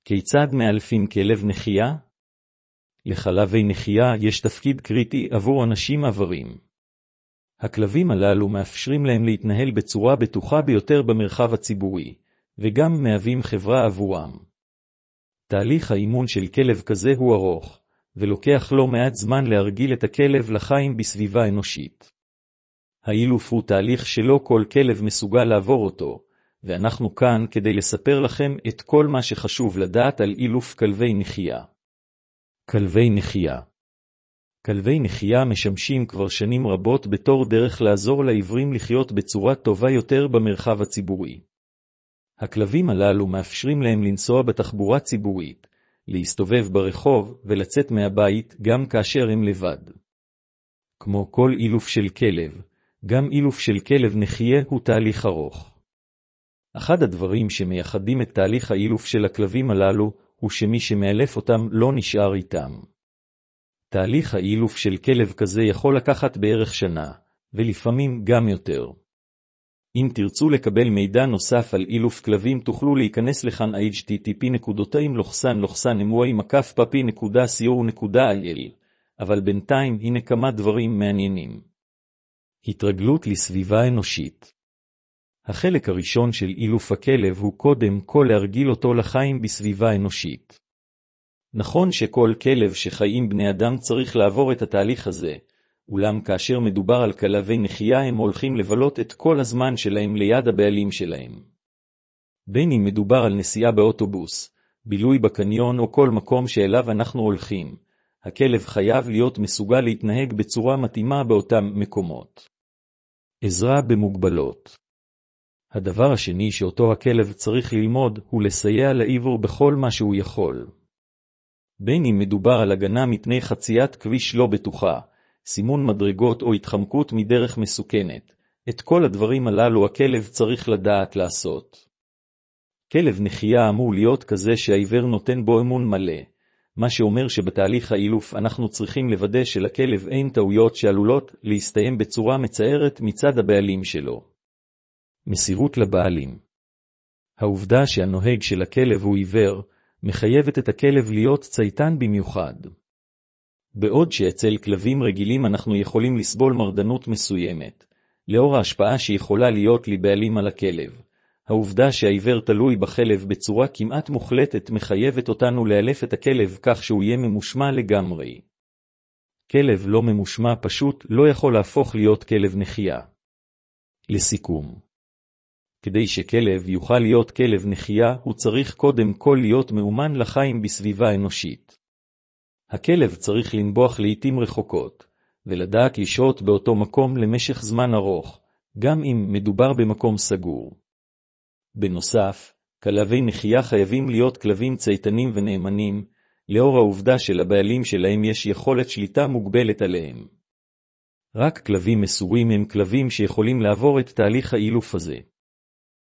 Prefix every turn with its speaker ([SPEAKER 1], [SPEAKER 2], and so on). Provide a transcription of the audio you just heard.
[SPEAKER 1] כיצד מאלפים כלב נחייה? לחלבי נחייה יש תפקיד קריטי עבור אנשים עברים. הכלבים הללו מאפשרים להם להתנהל בצורה בטוחה ביותר במרחב הציבורי, וגם מהווים חברה עבורם. תהליך האימון של כלב כזה הוא ארוך, ולוקח לא מעט זמן להרגיל את הכלב לחיים בסביבה אנושית. האילוף הוא תהליך שלא כל כלב מסוגל לעבור אותו, ואנחנו כאן כדי לספר לכם את כל מה שחשוב לדעת על אילוף כלבי נחייה. כלבי נחייה. כלבי נחייה משמשים כבר שנים רבות בתור דרך לעזור לעיוורים לחיות בצורה טובה יותר במרחב הציבורי. הכלבים הללו מאפשרים להם לנסוע בתחבורה ציבורית, להסתובב ברחוב ולצאת מהבית גם כאשר הם לבד. כמו כל אילוף של כלב, גם אילוף של כלב נחייה הוא תהליך ארוך. אחד הדברים שמייחדים את תהליך האילוף של הכלבים הללו הוא שמי שמאלף אותם לא נשאר איתם. תהליך האילוף של כלב כזה יכול לקחת בערך שנה, ולפעמים גם יותר. אם תרצו לקבל מידע נוסף על אילוף כלבים תוכלו להיכנס לכאן http://mwy-papi.co.il, אבל בינתיים הנה כמה דברים מעניינים. התרגלות לסביבה אנושית. החלק הראשון של אילוף הכלב הוא קודם כל להרגיל אותו לחיים בסביבה אנושית. נכון שכל כלב שחיים בני אדם צריך לעבור את התהליך הזה, אולם כאשר מדובר על כלבי נחייה הם הולכים לבלות את כל הזמן שלהם ליד הבעלים שלהם. בין אם מדובר על נסיעה באוטובוס, בילוי בקניון או כל מקום שאליו אנחנו הולכים, הכלב חייב להיות מסוגל להתנהג בצורה מתאימה באותם מקומות. עזרה במוגבלות. הדבר השני שאותו הכלב צריך ללמוד הוא לסייע לעיוור בכל מה שהוא יכול. בין אם מדובר על הגנה מפני חציית כביש לא בטוחה, סימון מדרגות או התחמקות מדרך מסוכנת, את כל הדברים הללו הכלב צריך לדעת לעשות. כלב נחייה אמור להיות כזה שהעיוור נותן בו אמון מלא, מה שאומר שבתהליך האילוף אנחנו צריכים לוודא שלכלב אין טעויות שעלולות להסתיים בצורה מצערת מצד הבעלים שלו. מסירות לבעלים. העובדה שהנוהג של הכלב הוא עיוור, מחייבת את הכלב להיות צייתן במיוחד. בעוד שאצל כלבים רגילים אנחנו יכולים לסבול מרדנות מסוימת, לאור ההשפעה שיכולה להיות לבעלים על הכלב, העובדה שהעיוור תלוי בכלב בצורה כמעט מוחלטת מחייבת אותנו לאלף את הכלב כך שהוא יהיה ממושמע לגמרי. כלב לא ממושמע פשוט לא יכול להפוך להיות כלב נחייה. לסיכום. כדי שכלב יוכל להיות כלב נחייה, הוא צריך קודם כל להיות מאומן לחיים בסביבה אנושית. הכלב צריך לנבוח לעתים רחוקות, ולדעת לשהות באותו מקום למשך זמן ארוך, גם אם מדובר במקום סגור. בנוסף, כלבי נחייה חייבים להיות כלבים צייתנים ונאמנים, לאור העובדה שלבעלים שלהם יש יכולת שליטה מוגבלת עליהם. רק כלבים מסורים הם כלבים שיכולים לעבור את תהליך האילוף הזה.